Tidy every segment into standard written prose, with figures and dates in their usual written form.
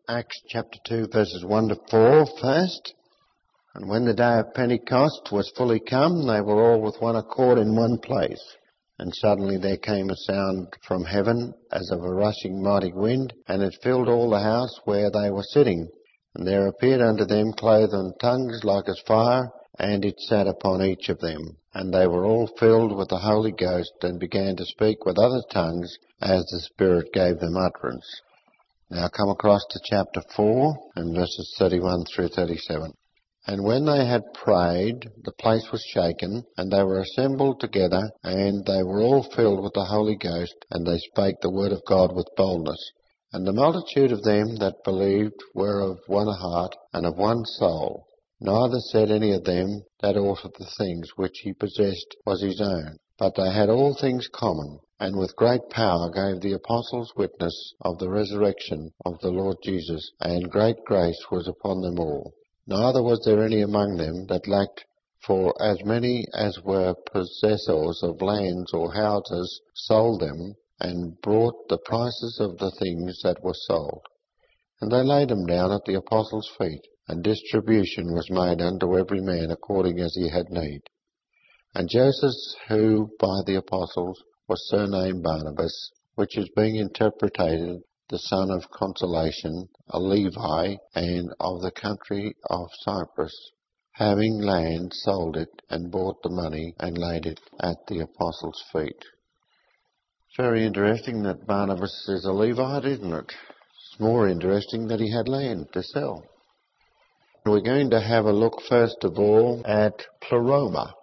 Acts chapter 2 verses 1 to 4 first. And when the day of Pentecost was fully come, they were all with one accord in one place. And suddenly there came a sound from heaven as of a rushing mighty wind, and it filled all the house where they were sitting. And there appeared unto them cloven tongues like as fire, and it sat upon each of them. And they were all filled with the Holy Ghost, and began to speak with other tongues, as the Spirit gave them utterance. Now come across to chapter 4, and verses 31 through 37. And when they had prayed, the place was shaken, and they were assembled together, and they were all filled with the Holy Ghost, and they spake the word of God with boldness. And the multitude of them that believed were of one heart and of one soul. Neither said any of them that aught of the things which he possessed was his own, but they had all things common, and with great power gave the apostles witness of the resurrection of the Lord Jesus, and great grace was upon them all. Neither was there any among them that lacked, for as many as were possessors of lands or houses sold them, and brought the prices of the things that were sold. And they laid them down at the apostles' feet, and distribution was made unto every man according as he had need. And Joseph, who by the apostles was surnamed Barnabas, which is being interpreted the son of consolation, a Levi, and of the country of Cyprus, having land, sold it, and bought the money, and laid it at the apostles' feet. It's very interesting that Barnabas is a Levite, isn't it? It's more interesting that he had land to sell. We're going to have a look first of all at pleroma,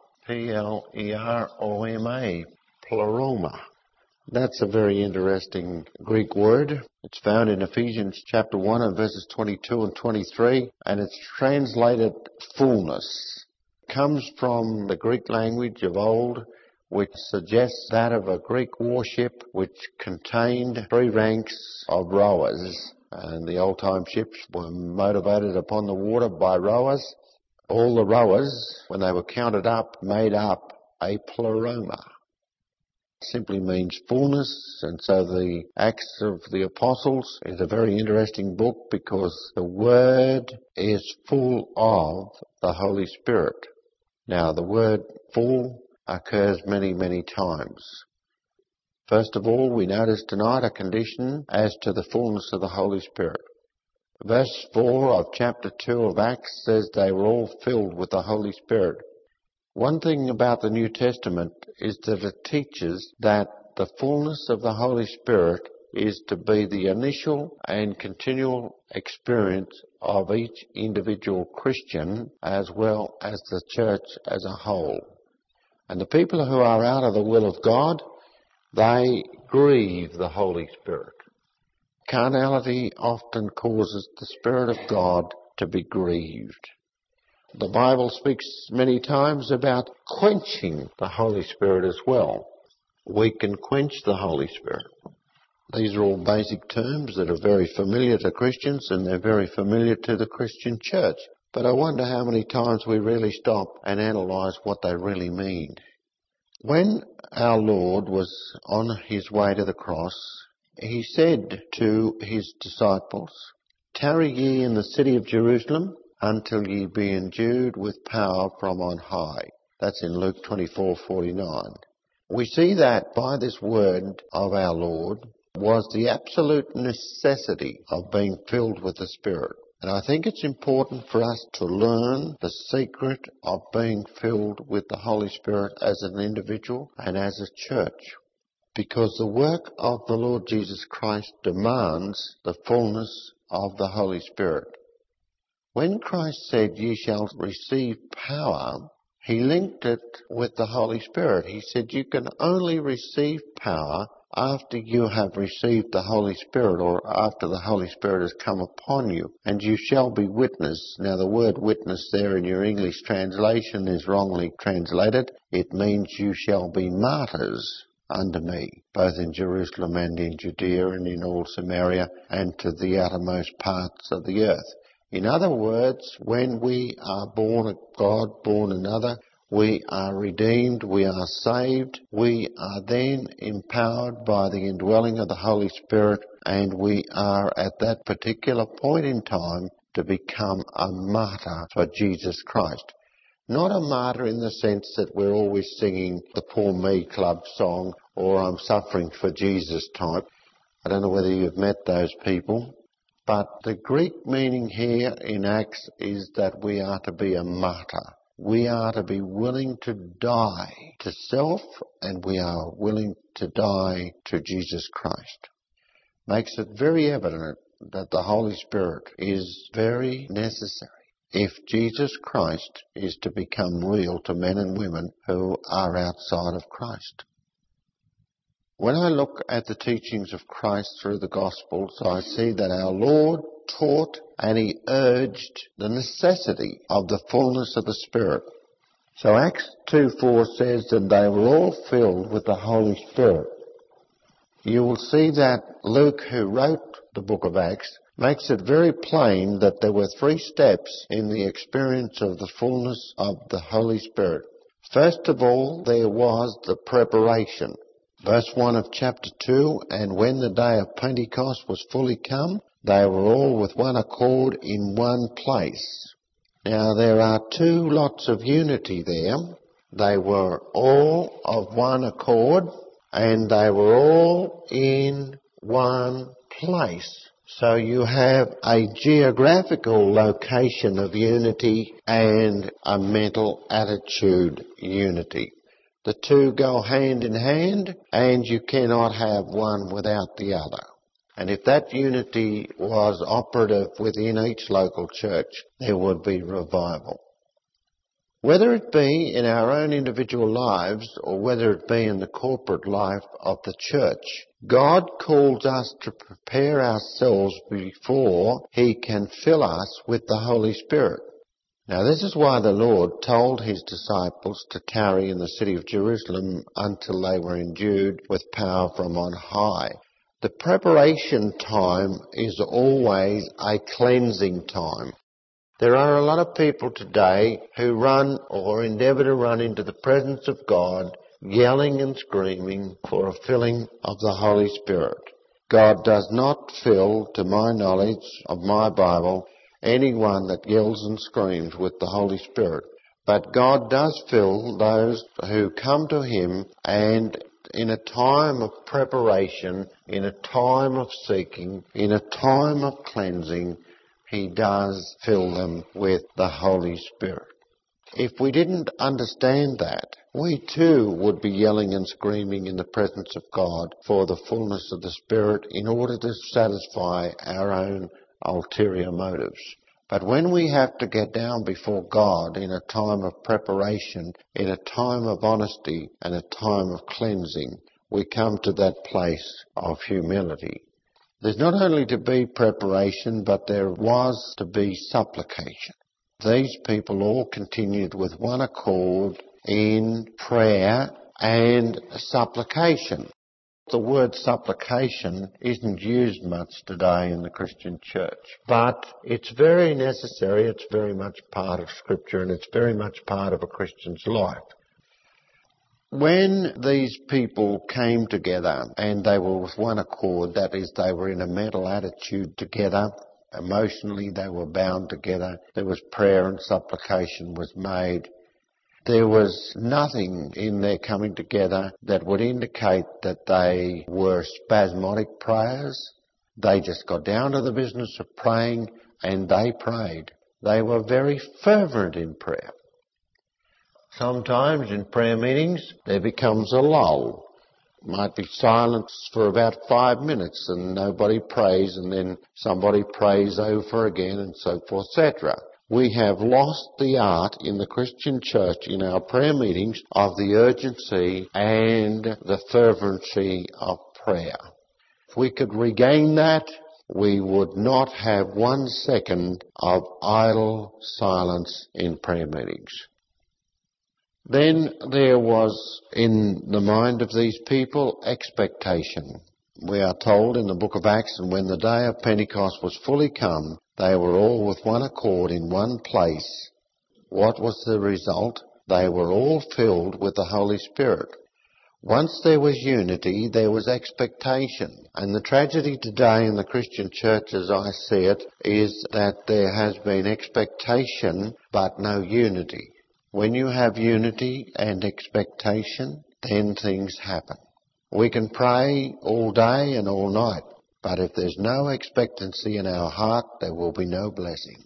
P-L-E-R-O-M-A, pleroma. That's a very interesting Greek word. It's found in Ephesians chapter 1 and verses 22 and 23, and it's translated fullness. It comes from the Greek language of old, which suggests that of a Greek warship which contained 3 ranks of rowers. And the old-time ships were motivated upon the water by rowers. All the rowers, when they were counted up, made up a pleroma. Simply means fullness, and so the Acts of the Apostles is a very interesting book because the Word is full of the Holy Spirit. Now, the word full occurs many, many times. First of all, we notice tonight a condition as to the fullness of the Holy Spirit. Verse 4 of chapter 2 of Acts says they were all filled with the Holy Spirit. One thing about the New Testament is that it teaches that the fullness of the Holy Spirit is to be the initial and continual experience of each individual Christian as well as the church as a whole. And the people who are out of the will of God, they grieve the Holy Spirit. Carnality often causes the Spirit of God to be grieved. The Bible speaks many times about quenching the Holy Spirit as well. We can quench the Holy Spirit. These are all basic terms that are very familiar to Christians, and they're very familiar to the Christian church. But I wonder how many times we really stop and analyse what they really mean. When our Lord was on his way to the cross, he said to his disciples, "Tarry ye in the city of Jerusalem, until ye be endued with power from on high." That's in Luke 24:49. We see that by this word of our Lord was the absolute necessity of being filled with the Spirit. And I think it's important for us to learn the secret of being filled with the Holy Spirit as an individual and as a church. Because the work of the Lord Jesus Christ demands the fullness of the Holy Spirit. When Christ said, "Ye shall receive power," he linked it with the Holy Spirit. He said, you can only receive power after you have received the Holy Spirit, or after the Holy Spirit has come upon you, and you shall be witness. Now, the word witness there in your English translation is wrongly translated. It means you shall be martyrs unto me, both in Jerusalem and in Judea and in all Samaria and to the outermost parts of the earth. In other words, when we are born of God, born another, we are redeemed, we are saved, we are then empowered by the indwelling of the Holy Spirit and we are at that particular point in time to become a martyr for Jesus Christ. Not a martyr in the sense that we're always singing the Poor Me Club song or I'm suffering for Jesus type. I don't know whether you've met those people. But the Greek meaning here in Acts is that we are to be a martyr. We are to be willing to die to self, and we are willing to die to Jesus Christ. Makes it very evident that the Holy Spirit is very necessary if Jesus Christ is to become real to men and women who are outside of Christ. When I look at the teachings of Christ through the Gospels, I see that our Lord taught and He urged the necessity of the fullness of the Spirit. So Acts 2:4 says that they were all filled with the Holy Spirit. You will see that Luke, who wrote the book of Acts, makes it very plain that there were 3 steps in the experience of the fullness of the Holy Spirit. First of all, there was the preparation. Verse 1 of chapter 2, and when the day of Pentecost was fully come, they were all with one accord in one place. Now there are 2 lots of unity there. They were all of one accord, and they were all in one place. So you have a geographical location of unity and a mental attitude unity. The 2 go hand in hand, and you cannot have one without the other. And if that unity was operative within each local church, there would be revival. Whether it be in our own individual lives or whether it be in the corporate life of the church, God calls us to prepare ourselves before He can fill us with the Holy Spirit. Now this is why the Lord told His disciples to tarry in the city of Jerusalem until they were endued with power from on high. The preparation time is always a cleansing time. There are a lot of people today who run or endeavour to run into the presence of God, yelling and screaming for a filling of the Holy Spirit. God does not fill, to my knowledge of my Bible, anyone that yells and screams with the Holy Spirit. But God does fill those who come to Him, and in a time of preparation, in a time of seeking, in a time of cleansing, He does fill them with the Holy Spirit. If we didn't understand that, we too would be yelling and screaming in the presence of God for the fullness of the Spirit in order to satisfy our own ulterior motives. But when we have to get down before God in a time of preparation, in a time of honesty and a time of cleansing, we come to that place of humility. There's not only to be preparation, but there was to be supplication. These people all continued with one accord in prayer and supplication. The word supplication isn't used much today in the Christian church, but it's very necessary, it's very much part of Scripture, and it's very much part of a Christian's life. When these people came together and they were with one accord, that is, they were in a mental attitude together, emotionally they were bound together, there was prayer and supplication was made. There was nothing in their coming together that would indicate that they were spasmodic prayers. They just got down to the business of praying, and they prayed. They were very fervent in prayer. Sometimes in prayer meetings there becomes a lull. Might be silence for about 5 minutes and nobody prays, and then somebody prays over again, and so forth, etc. We have lost the art in the Christian church in our prayer meetings of the urgency and the fervency of prayer. If we could regain that, we would not have 1 second of idle silence in prayer meetings. Then there was in the mind of these people expectation. We are told in the book of Acts, and when the day of Pentecost was fully come, they were all with one accord in one place. What was the result? They were all filled with the Holy Spirit. Once there was unity, there was expectation. And the tragedy today in the Christian church, as I see it, is that there has been expectation but no unity. When you have unity and expectation, then things happen. We can pray all day and all night, but if there's no expectancy in our heart, there will be no blessing.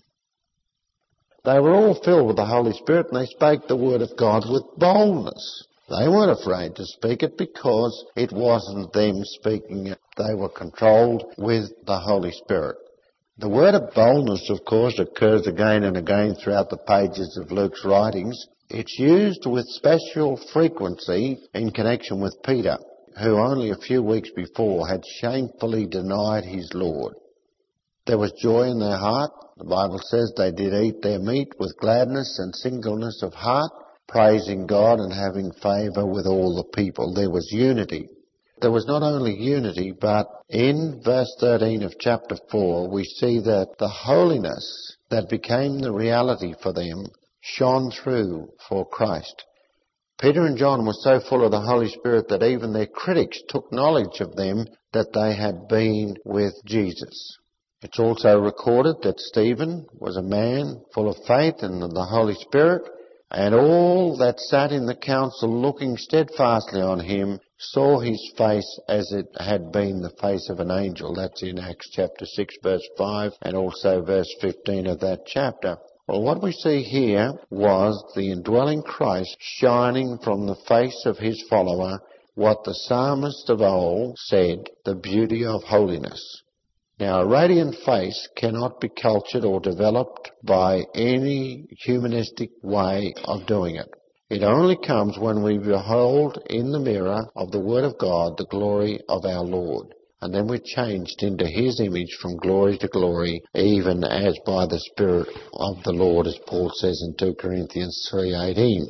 They were all filled with the Holy Spirit, and they spake the word of God with boldness. They weren't afraid to speak it because it wasn't them speaking it. They were controlled with the Holy Spirit. The word of boldness, of course, occurs again and again throughout the pages of Luke's writings. It's used with special frequency in connection with Peter, who only a few weeks before had shamefully denied his Lord. There was joy in their heart. The Bible says they did eat their meat with gladness and singleness of heart, praising God and having favour with all the people. There was unity. There was not only unity, but in verse 13 of chapter 4, we see that the holiness that became the reality for them shone through for Christ. Peter and John were so full of the Holy Spirit that even their critics took knowledge of them that they had been with Jesus. It's also recorded that Stephen was a man full of faith and the Holy Spirit, and all that sat in the council looking steadfastly on him saw his face as it had been the face of an angel. That's in Acts chapter 6 verse 5 and also verse 15 of that chapter. Well, what we see here was the indwelling Christ shining from the face of his follower, what the psalmist of old said, the beauty of holiness. Now, a radiant face cannot be cultured or developed by any humanistic way of doing it. It only comes when we behold in the mirror of the Word of God the glory of our Lord. And then we're changed into His image from glory to glory, even as by the Spirit of the Lord, as Paul says in 2 Corinthians 3:18.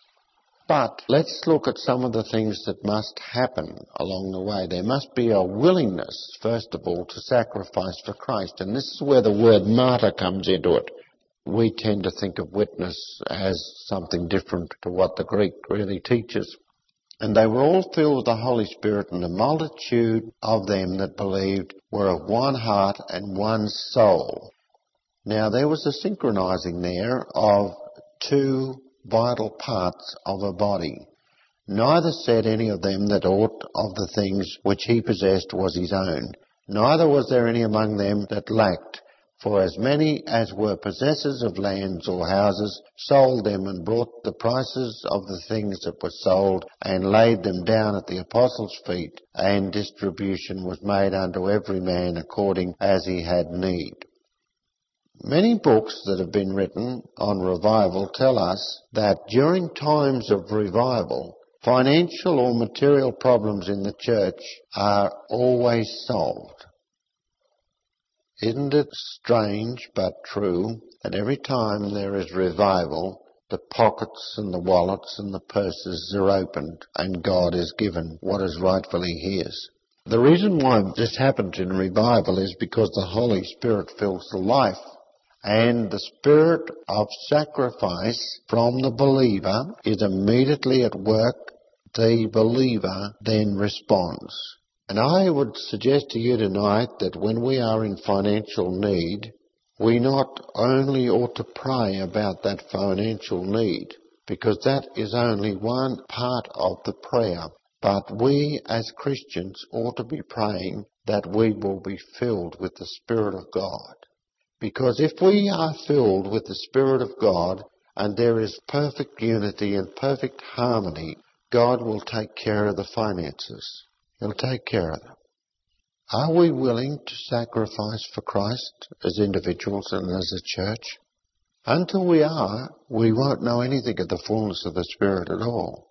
But let's look at some of the things that must happen along the way. There must be a willingness, first of all, to sacrifice for Christ. And this is where the word martyr comes into it. We tend to think of witness as something different to what the Greek really teaches. And they were all filled with the Holy Spirit, and the multitude of them that believed were of one heart and one soul. Now there was a synchronizing there of two vital parts of a body. Neither said any of them that aught of the things which he possessed was his own. Neither was there any among them that lacked. For as many as were possessors of lands or houses sold them and brought the prices of the things that were sold and laid them down at the apostles' feet, and distribution was made unto every man according as he had need. Many books that have been written on revival tell us that during times of revival, financial or material problems in the church are always solved. Isn't it strange but true that every time there is revival, the pockets and the wallets and the purses are opened and God is given what is rightfully His? The reason why this happens in revival is because the Holy Spirit fills the life, and the spirit of sacrifice from the believer is immediately at work. The believer then responds. And I would suggest to you tonight that when we are in financial need, we not only ought to pray about that financial need, because that is only one part of the prayer, but we as Christians ought to be praying that we will be filled with the Spirit of God. Because if we are filled with the Spirit of God and there is perfect unity and perfect harmony, God will take care of the finances. He'll take care of them. Are we willing to sacrifice for Christ as individuals and as a church? Until we are, we won't know anything of the fullness of the Spirit at all.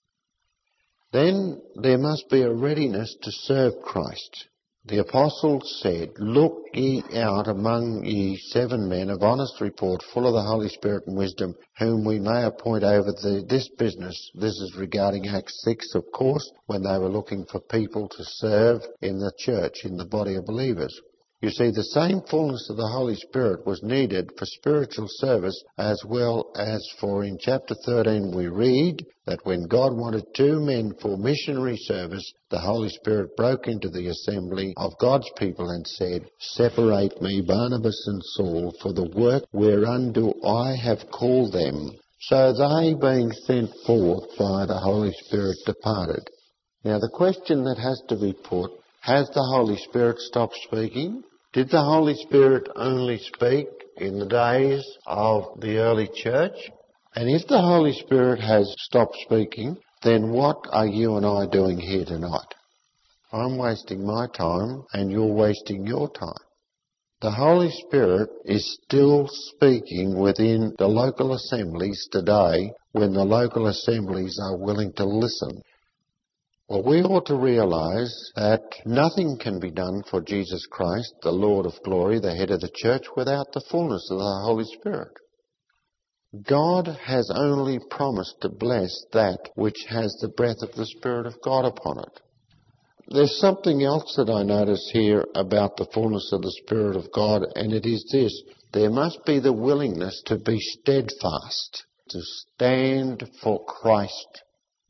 Then there must be a readiness to serve Christ. The apostles said, Look ye out among ye 7 men of honest report, full of the Holy Spirit and wisdom, whom we may appoint over this business. This is regarding Acts 6, of course, when they were looking for people to serve in the church, in the body of believers. You see, the same fullness of the Holy Spirit was needed for spiritual service as well as for, in chapter 13 we read that when God wanted 2 men for missionary service, the Holy Spirit broke into the assembly of God's people and said, "Separate me, Barnabas and Saul, for the work whereunto I have called them." So they, being sent forth by the Holy Spirit, departed. Now the question that has to be put, has the Holy Spirit stopped speaking? Did the Holy Spirit only speak in the days of the early church? And if the Holy Spirit has stopped speaking, then what are you and I doing here tonight? I'm wasting my time and you're wasting your time. The Holy Spirit is still speaking within the local assemblies today when the local assemblies are willing to listen. Well, we ought to realize that nothing can be done for Jesus Christ, the Lord of glory, the head of the church, without the fullness of the Holy Spirit. God has only promised to bless that which has the breath of the Spirit of God upon it. There's something else that I notice here about the fullness of the Spirit of God, and it is this: there must be the willingness to be steadfast, to stand for Christ.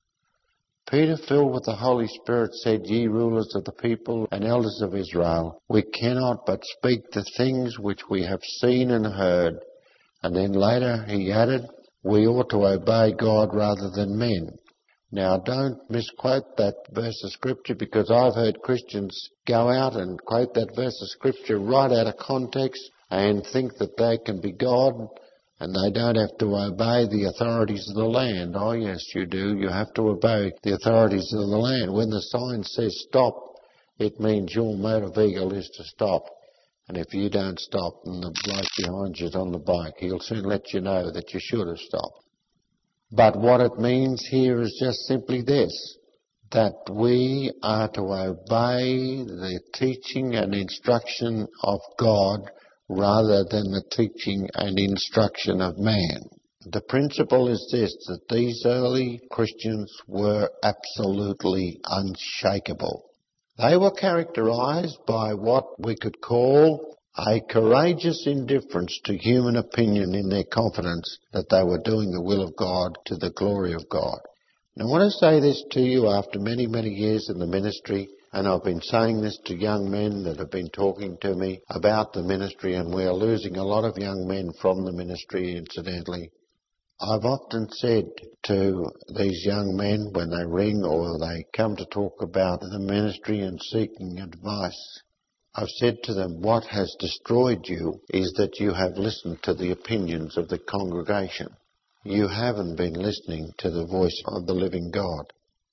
Peter, filled with the Holy Spirit, said, "Ye rulers of the people and elders of Israel, we cannot but speak the things which we have seen and heard." And then later he added, "We ought to obey God rather than men." Now don't misquote that verse of Scripture, because I've heard Christians go out and quote that verse of Scripture right out of context and think that they can be God and they don't have to obey the authorities of the land. Oh yes, you do. You have to obey the authorities of the land. When the sign says stop, it means your motor vehicle is to stop. And if you don't stop and the bloke behind you's on the bike, he'll soon let you know that you should have stopped. But what it means here is just simply this, that we are to obey the teaching and instruction of God rather than the teaching and instruction of man. The principle is this, that these early Christians were absolutely unshakable. They were characterized by what we could call a courageous indifference to human opinion in their confidence that they were doing the will of God to the glory of God. Now I want to say this to you after many, many years in the ministry, and I've been saying this to young men that have been talking to me about the ministry, and we're losing a lot of young men from the ministry, incidentally. I've often said to these young men when they ring or they come to talk about the ministry and seeking advice, I've said to them, what has destroyed you is that you have listened to the opinions of the congregation. You haven't been listening to the voice of the living God.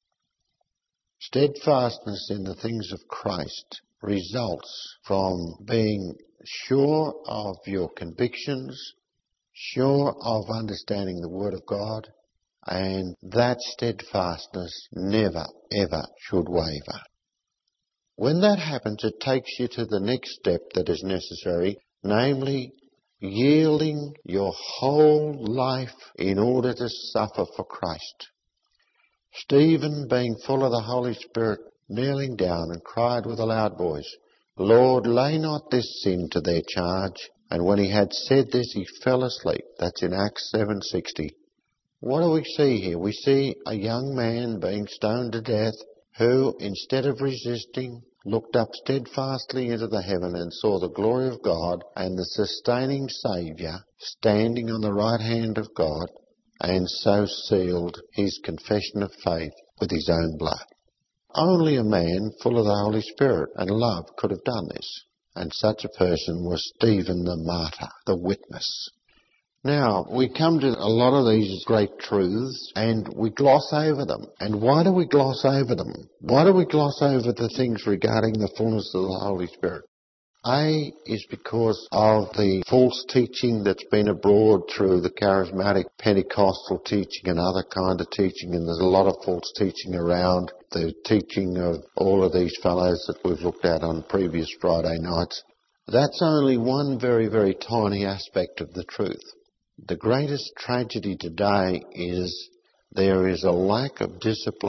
Steadfastness in the things of Christ results from being sure of your convictions, sure of understanding the Word of God, and that steadfastness never, ever should waver. When that happens, it takes you to the next step that is necessary, namely yielding your whole life in order to suffer for Christ. Stephen, being full of the Holy Spirit, kneeling down and cried with a loud voice, "Lord, lay not this sin to their charge." And when he had said this, he fell asleep. That's in Acts 7:60. What do we see here? We see a young man being stoned to death who, instead of resisting, looked up steadfastly into the heaven and saw the glory of God and the sustaining Saviour standing on the right hand of God, and so sealed his confession of faith with his own blood. Only a man full of the Holy Spirit and love could have done this, and such a person was Stephen the martyr, the witness. Now, we come to a lot of these great truths and we gloss over them. And why do we gloss over them? Why do we gloss over the things regarding the fullness of the Holy Spirit? A is because of the false teaching that's been abroad through the charismatic Pentecostal teaching and other kind of teaching, and there's a lot of false teaching around the teaching of all of these fellows that we've looked at on previous Friday nights. That's only one very, very tiny aspect of the truth. The greatest tragedy today is there is a lack of discipline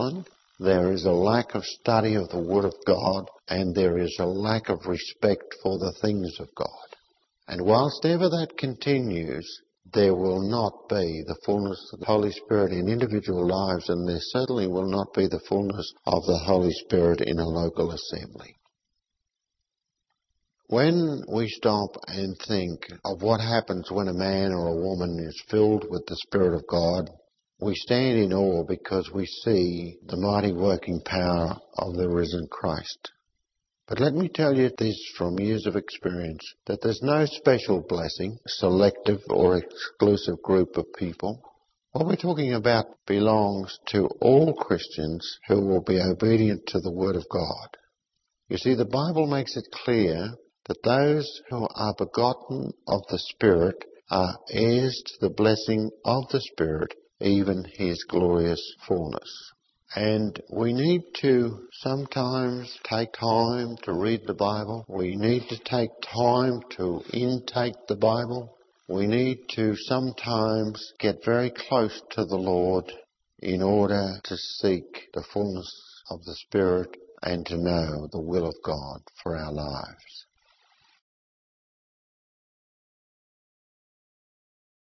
There is a lack of study of the Word of God, and there is a lack of respect for the things of God. And whilst ever that continues, there will not be the fullness of the Holy Spirit in individual lives, and there certainly will not be the fullness of the Holy Spirit in a local assembly. When we stop and think of what happens when a man or a woman is filled with the Spirit of God, we stand in awe because we see the mighty working power of the risen Christ. But let me tell you this from years of experience, that there's no special blessing, selective or exclusive group of people. What we're talking about belongs to all Christians who will be obedient to the Word of God. You see, the Bible makes it clear that those who are begotten of the Spirit are heirs to the blessing of the Spirit, even His glorious fullness. And we need to sometimes take time to read the Bible. We need to take time to intake the Bible. We need to sometimes get very close to the Lord in order to seek the fullness of the Spirit and to know the will of God for our lives.